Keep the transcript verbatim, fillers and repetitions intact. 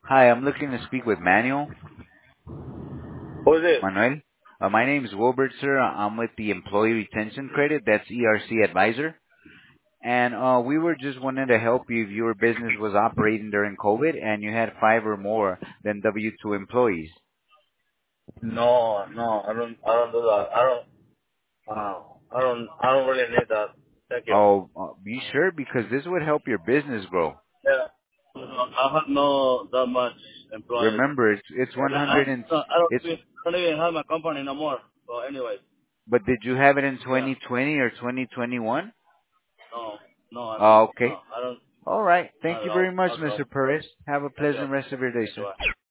Hi, I'm looking to speak with Manuel. Who is it? Manuel. Uh, my name is Wilbert, sir. I'm with the Employee Retention Credit. That's E R C Advisor. And uh, we were just wanting to help you if your business was operating during COVID and you had five or more than W two employees. No, no, I don't, I don't do that. I don't, uh, I don't, I don't really need that. Thank you. Oh, uh, be sure because this would help your business grow. Yeah. I have no that much employees. Remember, it's it's And I, I, one hundred and no, I don't it's. even, I don't even have my company no more. So anyways, But did you have it in yeah. twenty twenty or twenty twenty-one? No, no, I don't. Oh, okay. No, I don't. All right. Thank Not at you all. very much, Not at all. Mister Perez. Have a Thank you. pleasant rest of your day, Thank you. sir. Bye.